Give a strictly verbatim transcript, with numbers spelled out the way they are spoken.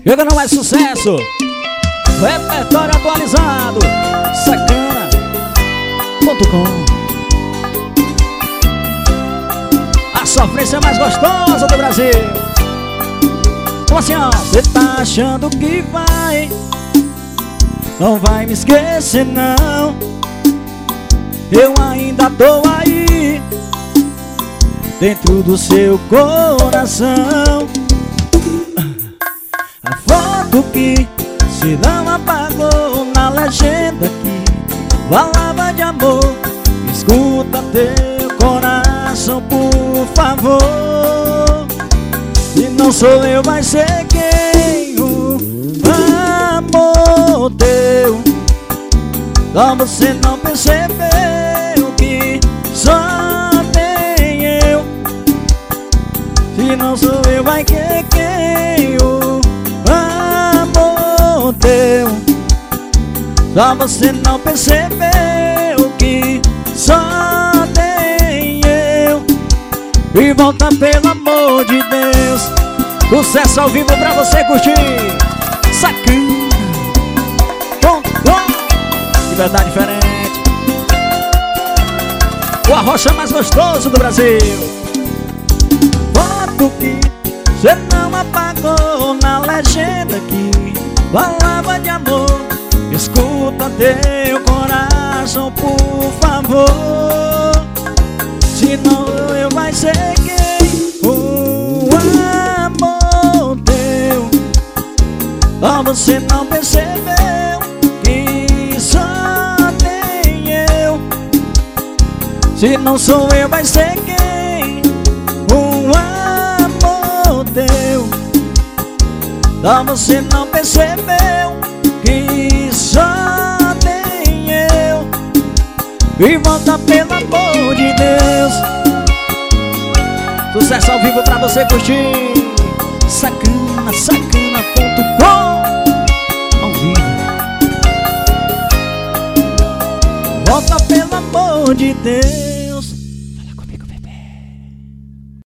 Chegando mais sucesso, repertório atualizado, sacana ponto com. A sofrência mais gostosa do Brasil. Como assim, ó? Cê tá achando que vai, não vai me esquecer não. Eu ainda tô aí, dentro do seu coração. A foto que se não apagou na legenda que falava de amor. Escuta teu coração, por favor. Se não sou eu, vai ser quem? O amor teu. Só você não percebeu que só tem eu. Se não sou eu, vai que quem? O amor teu. Só você não percebeu que só tem eu. E volta, pelo amor de Deus. Sucesso ao vivo pra você curtir. Sacana ponto com. De verdade diferente. O arrocha mais gostoso do Brasil. Foto que cê não apagou na legenda que falava de amor. Escuta teu coração, por favor. Se não eu, vai ser quem? O amor teu. Só você não percebeu que só tem eu. Se não sou eu, vai ser quem? O amor teu. Só você não percebeu que só tem eu. E volta, pelo amor de Deus. Sucesso ao vivo pra você curtir. Sacana, sacana ponto com. Ao vivo. Volta, pelo amor de Deus.